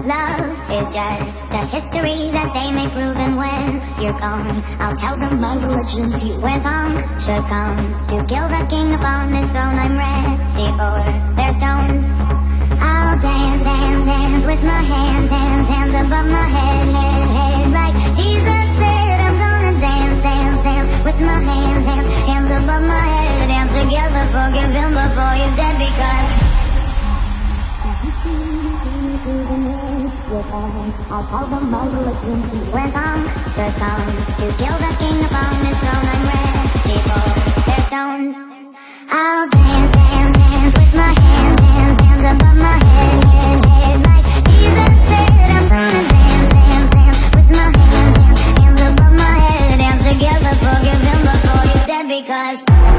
love is just a history that they may prove. And when you're gone, I'll tell them my religion's you. When punctures comes to kill the king upon his throne, I'm ready for their stones. I'll dance, dance, dance with my hands, hands, hands above my head, head, head. Like Jesus said, I'm gonna dance, dance, dance with my hands, hands, hands above my head. Dance together, forgive him before he's dead, because I'll tell them my religion. When punctures come to kill the king upon his throne, I'm ready for their stones. I'll dance, dance, dance with my hands, hands, hands above my head, head, head. Like Jesus said, I'm gonna dance, dance, dance with my hands, hands, hands above my head. Dance together, forgive him before he's dead, because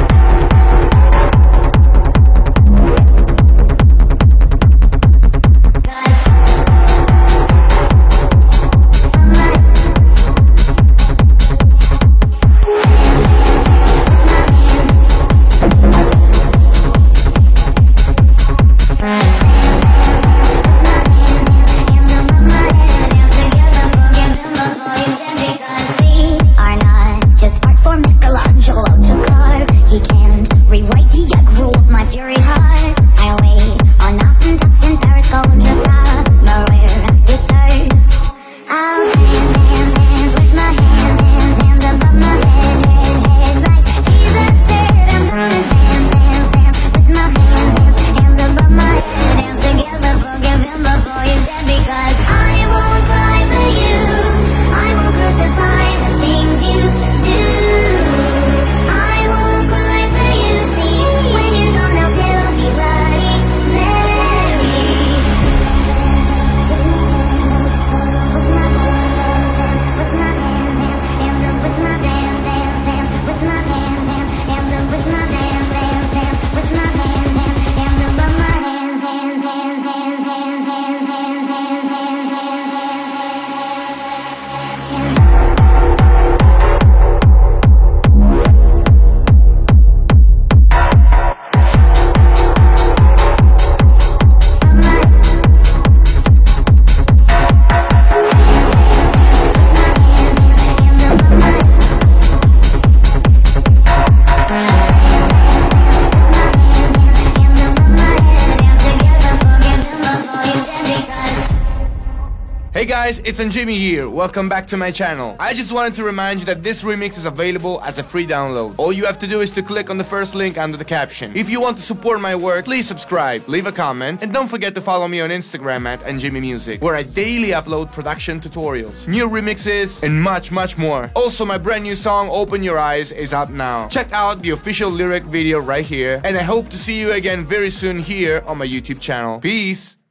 Hey guys, it's Njimmy here. Welcome back to my channel. I just wanted to remind you that this remix is available as a free download. All you have to do is to click on the first link under the caption. If you want to support my work, please subscribe, leave a comment, and don't forget to follow me on Instagram at NjimmyMusic, where I daily upload production tutorials, new remixes, and much, much more. Also, my brand new song, Open Your Eyes, is out now. Check out the official lyric video right here, and I hope to see you again very soon here on my YouTube channel. Peace!